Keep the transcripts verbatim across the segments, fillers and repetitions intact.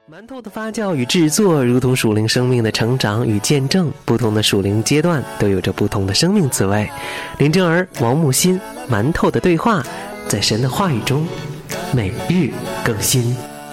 馒头的发酵与制作如同属灵生命的成长与见证，不同的属灵阶段都有着不同的生命滋味。林正儿、王木心，馒头的对话，在神的话语中每日更新。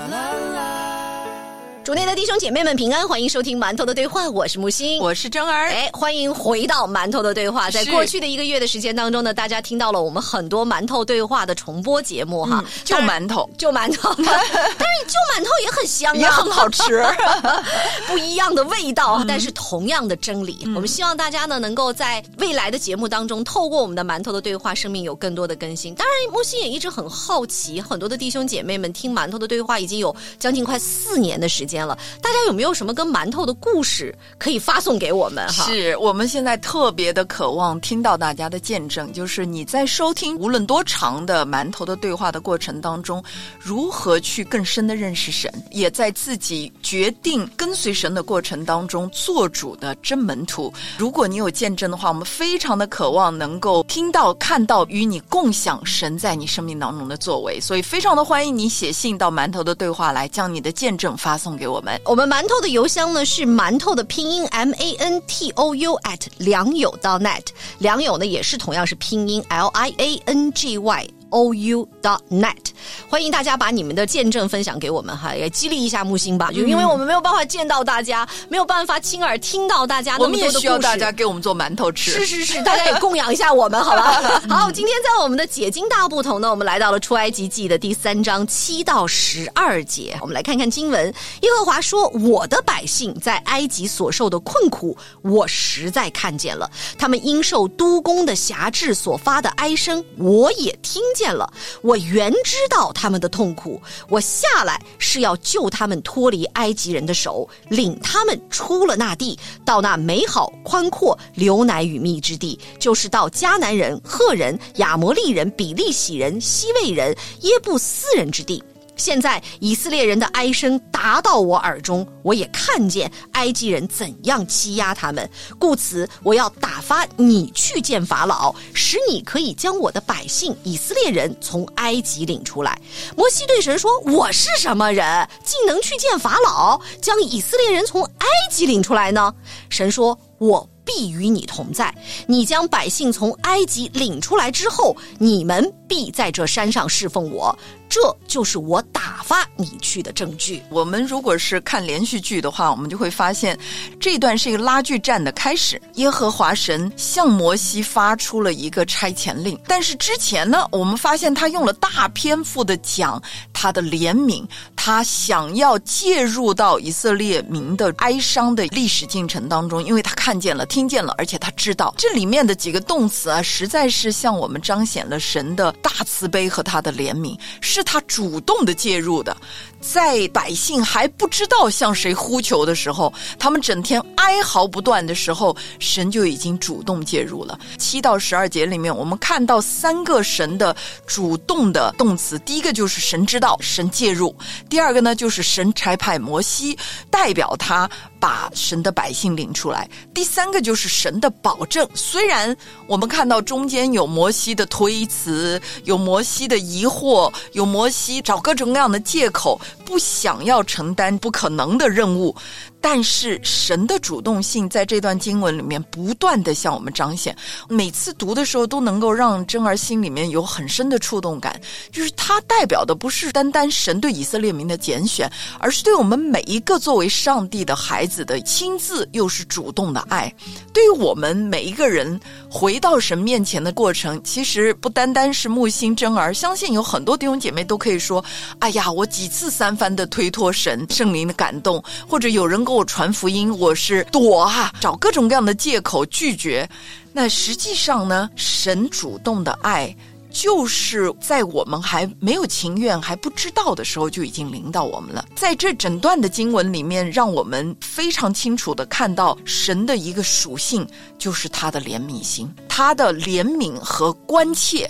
主内的弟兄姐妹们平安，欢迎收听馒头的对话，我是木星， 我是真儿。 哎，欢迎回到馒头的对话。在过去的一个月的时间当中呢，大家听到了我们很多馒头对话的重播节目哈， 嗯、就馒头， 就馒头，但是就馒头也很香啊， 也很好吃， 不一样的味道，嗯、但是同样的真理。嗯、我们希望大家呢能够在未来的节目当中，透过我们的馒头的对话，生命有更多的更新。当然，木星也一直很好奇，很多的弟兄姐妹们听馒头的对话已经有将近快四年的时间了，大家有没有什么跟馒头的故事可以发送给我们哈？ 是我们现在特别的渴望听到大家的见证，就是你在收听无论多长的馒头的对话的过程当中，如何去更深的认识神，也在自己决定跟随神的过程当中做主的真门徒。如果你有见证的话，我们非常的渴望能够听到看到与你共享神在你生命当中的作为，所以非常的欢迎你写信到馒头的对话来，将你的见证发送给我们。 我们馒头的邮箱呢是馒头的拼音 M A N T O U at 良友 .net， 良友呢也是同样是拼音 L I A N G Y O U dot net， 欢迎大家把你们的见证分享给我们哈，也激励一下木星吧，就因为我们没有办法见到大家，没有办法亲耳听到大家那么多的故事， 我们也需要大家给我们做馒头吃， 是是是，大家也供养一下我们好吧。好，今天在我们的解经大不同呢，我们来到了出埃及记的第三章七到十二节，我们来看看经文。耶和华说，我的百姓在埃及所受的困苦，我实在看见了，他们因受督工的辖制所发的哀声，我也听见了，我原知道他们的痛苦，我下来是要救他们脱离埃及人的手，领他们出了那地，到那美好宽阔流奶与蜜之地，就是到迦南人、赫人、亚摩利人、比利洗人、西魏人、耶布斯人之地。现在以色列人的哀声达到我耳中，我也看见埃及人怎样欺压他们，故此我要打发你去见法老，使你可以将我的百姓以色列人从埃及领出来。摩西对神说，我是什么人，竟能去见法老，将以色列人从埃及领出来呢？神说，我必与你同在，你将百姓从埃及领出来之后，你们必在这山上侍奉我，这就是我打发你去的证据。 我们如果是看连续剧的话，我们就会发现这一段是一个拉锯战的开始。耶和华神向摩西发出了一个差遣令，但是之前呢，我们发现他用了大篇幅的讲他的怜悯，他想要介入到以色列民的哀伤的历史进程当中，因为他看见了听见了，而且他知道这里面的几个动词啊，实在是向我们彰显了神的大慈悲和他的怜悯，是他主动的介入的。在百姓还不知道向谁呼求的时候，他们整天哀嚎不断的时候，神就已经主动介入了。七到十二节里面，我们看到三个神的主动的动词，第一个就是神知道，神介入；第二个呢，就是神差派摩西代表他把神的百姓领出来；第三个就是神的保证。虽然我们看到中间有摩西的推辞，有摩西的疑惑，有摩西找各种各样的借口，不想要承担不可能的任务，但是神的主动性在这段经文里面不断的向我们彰显。每次读的时候都能够让真儿心里面有很深的触动感，就是它代表的不是单单神对以色列民的拣选，而是对我们每一个作为上帝的孩子的亲自又是主动的爱。对于我们每一个人回到神面前的过程，其实不单单是木星真儿，相信有很多弟兄姐妹都可以说，哎呀，我几次三番的推脱神圣灵的感动，或者有人给我传福音，我是躲啊，找各种各样的借口拒绝。那实际上呢，神主动的爱就是在我们还没有情愿还不知道的时候就已经临到我们了。在这整段的经文里面，让我们非常清楚地看到神的一个属性，就是他的怜悯心，他的怜悯和关切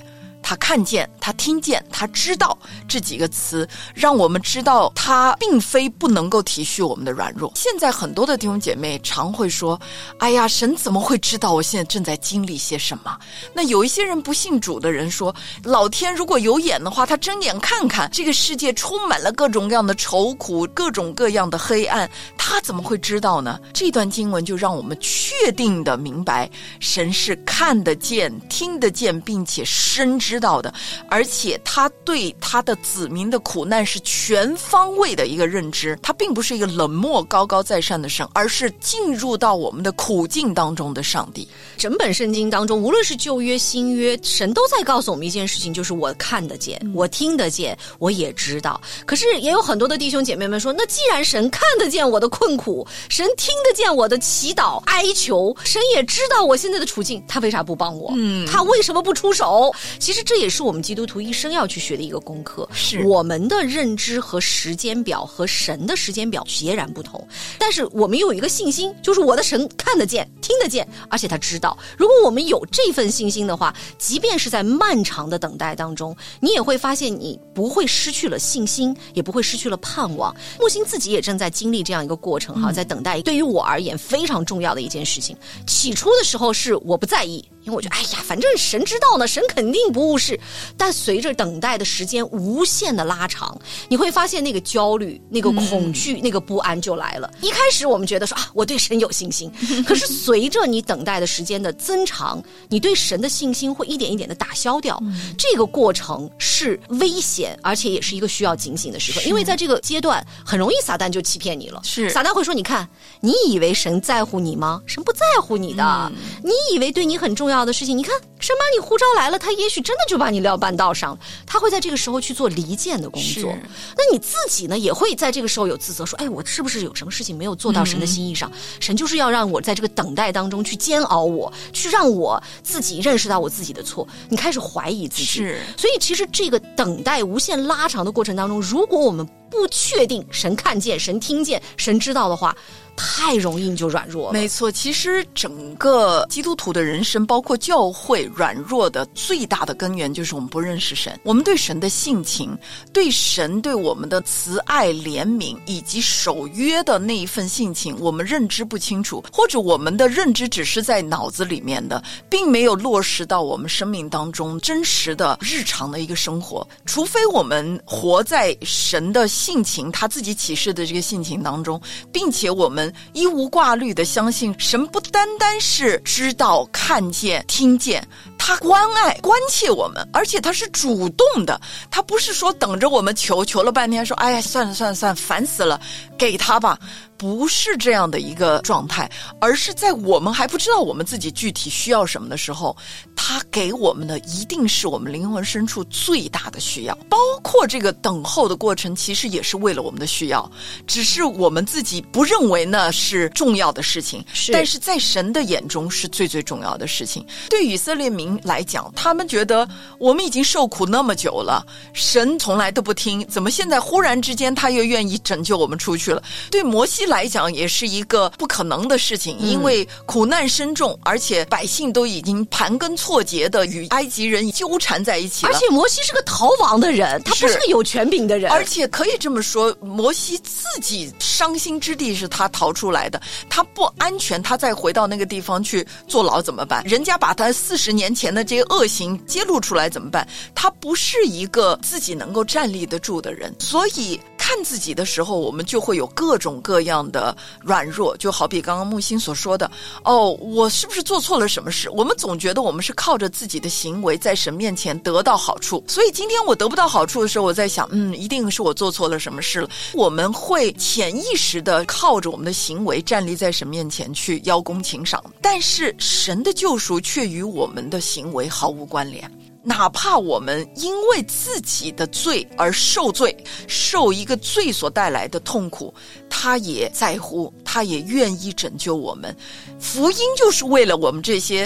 他看见，他听见，他知道这几个词，让我们知道他并非不能够体恤我们的软弱。现在很多的弟兄姐妹常会说，哎呀，神怎么会知道我现在正在经历些什么？那有一些人不信主的人说，老天如果有眼的话，他睁眼看看这个世界充满了各种各样的愁苦，各种各样的黑暗，他怎么会知道呢？这段经文就让我们确定的明白，神是看得见、听得见并且深知道的，而且他对他的子民的苦难是全方位的一个认知，他并不是一个冷漠高高在上的神，而是进入到我们的苦境当中的上帝。 整本圣经当中，无论是旧约新约，神都在告诉我们一件事情，就是我看得见、嗯、我听得见，我也知道。可是也有很多的弟兄姐妹们说，那既然神看得见我的困苦，神听得见我的祈祷哀求，神也知道我现在的处境，他为啥不帮我？嗯，他为什么不出手？其实这也是我们基督徒一生要去学的一个功课。 是我们的认知和时间表和神的时间表截然不同，但是我们有一个信心，就是我的神看得见、听得见，而且他知道。如果我们有这份信心的话，即便是在漫长的等待当中，你也会发现你不会失去了信心，也不会失去了盼望。木星自己也正在经历这样一个过程哈，在等待。对于我而言非常重要的一件事情，起初的时候是我不在意，因为我觉得哎呀，反正神知道呢，神肯定不误事。但随着等待的时间无限的拉长，你会发现那个焦虑、那个恐惧、嗯、那个不安就来了。一开始我们觉得说啊，我对神有信心，可是随着你等待的时间的增长，你对神的信心会一点一点的打消掉。嗯、这个过程是危险，而且也是一个需要警醒的时刻，因为在这个阶段很容易撒旦就欺骗你了。 是撒旦会说，你看，你以为神在乎你吗？神不在乎你的。嗯、你以为对你很重要的事情，你看神把你呼召来了，他也许真的就把你撂半道上了。他会在这个时候去做离间的工作。那你自己呢，也会在这个时候有自责，说哎，我是不是有什么事情没有做到神的心意上？嗯、神就是要让我在这个等待当中去煎熬我，去让我自己认识到我自己的错。你开始怀疑自己。 是， 所以其实这个等待无限拉长的过程当中，如果我们不确定神看见、神听见、神知道的话，太容易你就软弱了。 没错，其实整个基督徒的人生，包括教会软弱的最大的根源，就是我们不认识神。我们对神的性情，对神对我们的慈爱怜悯以及守约的那一份性情，我们认知不清楚，或者我们的认知只是在脑子里面的，并没有落实到我们生命当中真实的日常的一个生活。除非我们活在神的性情，他自己启示的这个性情当中，并且我们一无挂虑的相信神不单单是知道、看见、听见，他关爱关切我们，而且他是主动的，他不是说等着我们求求了半天说哎呀算了算了算了烦死了给他吧，不是这样的一个状态，而是在我们还不知道我们自己具体需要什么的时候，他给我们的一定是我们灵魂深处最大的需要。包括这个等候的过程其实也是为了我们的需要，只是我们自己不认为那是重要的事情， 是但是在神的眼中是最最重要的事情。对以色列民来讲，他们觉得我们已经受苦那么久了，神从来都不听，怎么现在忽然之间他又愿意拯救我们出去了？对摩西来讲也是一个不可能的事情，因为苦难深重，而且百姓都已经盘根错节的与埃及人纠缠在一起了。 而且摩西是个逃亡的人，他不是个有权柄的人。 而且可以这么说，摩西自己伤心之地是他逃出来的，他不安全，他再回到那个地方去坐牢怎么办？人家把他四十年前的这些恶行揭露出来怎么办？他不是一个自己能够站立得住的人，所以看自己的时候，我们就会有各种各样的软弱，就好比刚刚木星所说的，哦，我是不是做错了什么事？我们总觉得我们是靠着自己的行为在神面前得到好处，所以今天我得不到好处的时候，我在想，嗯，一定是我做错了什么事了。我们会潜意识的靠着我们的行为站立在神面前去邀功请赏，但是神的救赎却与我们的行为毫无关联。哪怕我们因为自己的罪而受罪，受一个罪所带来的痛苦，他也在乎，他也愿意拯救我们。福音就是为了我们这些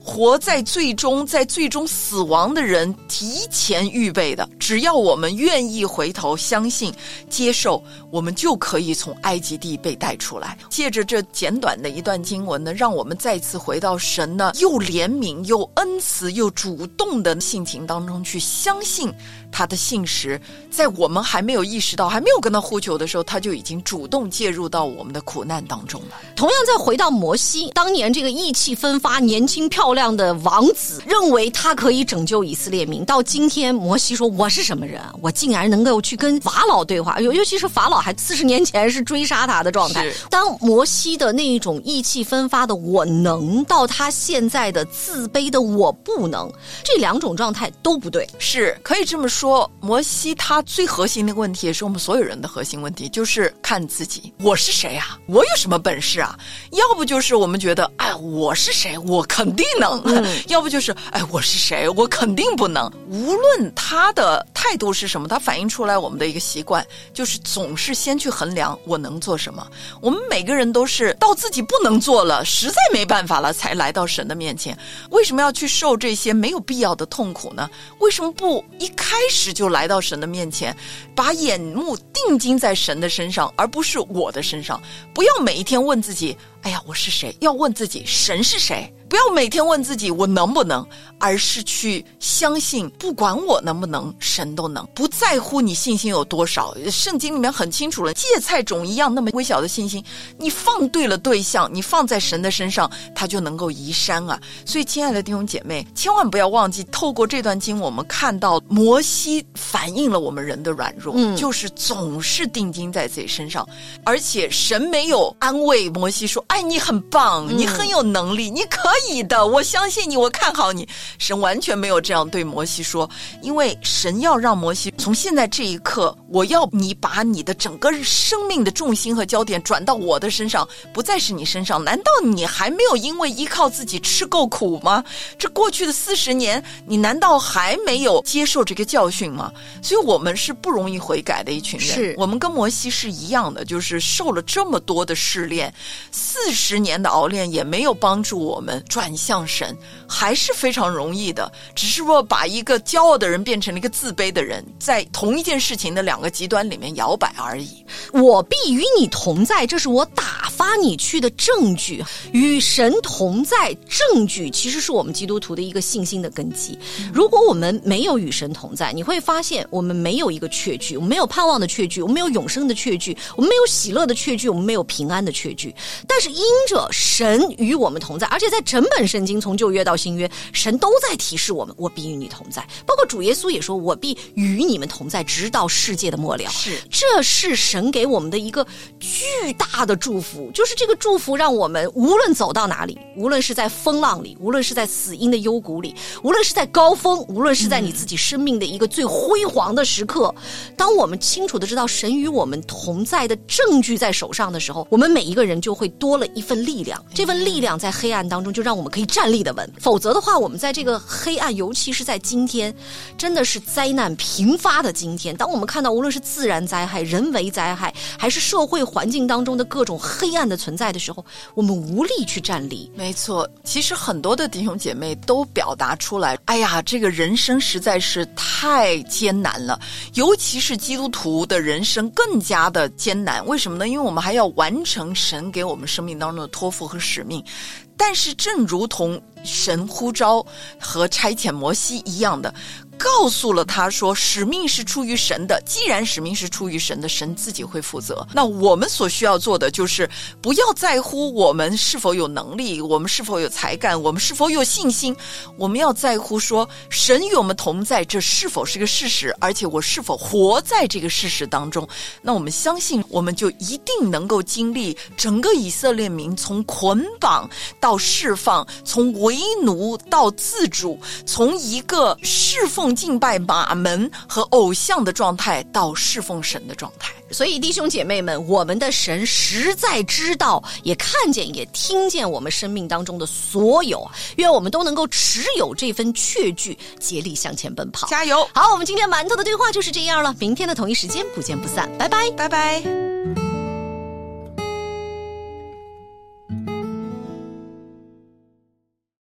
活在最终在最终死亡的人提前预备的。只要我们愿意回头相信接受，我们就可以从埃及地被带出来。借着这简短的一段经文呢，让我们再次回到神呢又怜悯又恩慈又主动的性情当中去相信他的信实，在我们还没有意识到还没有跟他呼求的时候，他就已经主动介入到我们的苦难当中了。 同样再回到摩西，当年这个意气风发年轻漂亮的王子认为他可以拯救以色列民，到今天摩西说我是什么人，我竟然能够去跟法老对话，尤尤其是法老还四十年前是追杀他的状态。当摩西的那一种意气风发的我能，到他现在的自卑的我不能，这两种状态都不对。 是可以这么说，摩西他最核心的问题，也是我们所有人的核心问题，就是看自己，我是谁啊？我有什么本事啊？要不就是我们觉得哎，我是谁我肯定能、嗯、要不就是哎，我是谁我肯定不能。无论他的态度是什么，他反映出来我们的一个习惯，就是总是先去衡量我能做什么。我们每个人都是到自己不能做了，实在没办法了，才来到神的面前。为什么要去受这些没有必要的痛苦呢？为什么不一开始就来到神的面前，把眼目定睛在神的身上，而不是我的身上？不要每一天问自己哎呀我是谁，要问自己神是谁。不要每天问自己我能不能，而是去相信不管我能不能，神都能。不在乎你信心有多少，圣经里面很清楚了，芥菜种一样那么微小的信心，你放对了对象，你放在神的身上，他就能够移山啊。所以亲爱的弟兄姐妹，千万不要忘记，透过这段经我们看到摩西反映了我们人的软弱、嗯、就是总是定睛在自己身上。而且神没有安慰摩西说哎，你很棒、嗯、你很有能力，你可以的，我相信你，我看好你。神完全没有这样对摩西说，因为神要让摩西从现在这一刻，我要你把你的整个生命的重心和焦点转到我的身上，不再是你身上。难道你还没有因为依靠自己吃够苦吗？这过去的四十年，你难道还没有接受这个教训吗？所以我们是不容易悔改的一群人。是我们跟摩西是一样的，就是受了这么多的试炼，四十年的熬炼也没有帮助我们转向神，还是非常容易的，只是说把一个骄傲的人变成了一个自卑的人，在同一件事情的两个极端里面摇摆而已。 我必与你同在，这是我打发你去的证据。与神同在，证据其实是我们基督徒的一个信心的根基。如果我们没有与神同在，你会发现我们没有一个确据，我们没有盼望的确据，我们没有永生的确据，我们没有喜乐的确据，我们没有平安的确据。但是因着神与我们同在，而且在整本圣经从旧约到新约，神都在提示我们，我必与你同在。包括主耶稣也说，我必与你们同在，直到世界的末了。是，这是神给我们的一个巨大的祝福，就是这个祝福让我们无论走到哪里，无论是在风浪里，无论是在死荫的幽谷里，无论是在高峰，无论是在你自己生命的一个最辉煌的时刻、嗯、当我们清楚的知道神与我们同在的证据在手上的时候，我们每一个人就会多了一份力量，这份力量在黑暗当中就让我们可以站立的稳。否则的话，我们在这个黑暗，尤其是在今天真的是灾难频发的今天，当我们看到无论是自然灾害、人为灾害，还是社会环境当中的各种黑暗的存在的时候，我们无力去站立。 没错，其实很多的弟兄姐妹都表达出来，哎呀，这个人生实在是太艰难了，尤其是基督徒的人生更加的艰难。为什么呢？因为我们还要完成神给我们生命当中的托付和使命。但是正如同神呼召和差遣摩西一样的，告诉了他说使命是出于神的，既然使命是出于神的，神自己会负责。那我们所需要做的就是不要在乎我们是否有能力，我们是否有才干，我们是否有信心，我们要在乎说神与我们同在，这是否是个事实，而且我是否活在这个事实当中。那我们相信我们就一定能够经历整个以色列民从捆绑到释放，从为奴到自主，从一个侍奉敬拜马门和偶像的状态到侍奉神的状态。 所以弟兄姐妹们，我们的神实在知道，也看见，也听见我们生命当中的所有，愿我们都能够持有这份确据，竭力向前奔跑。 加油！ 好，我们今天馒头的对话就是这样了，明天的同一时间不见不散，拜拜， 拜拜。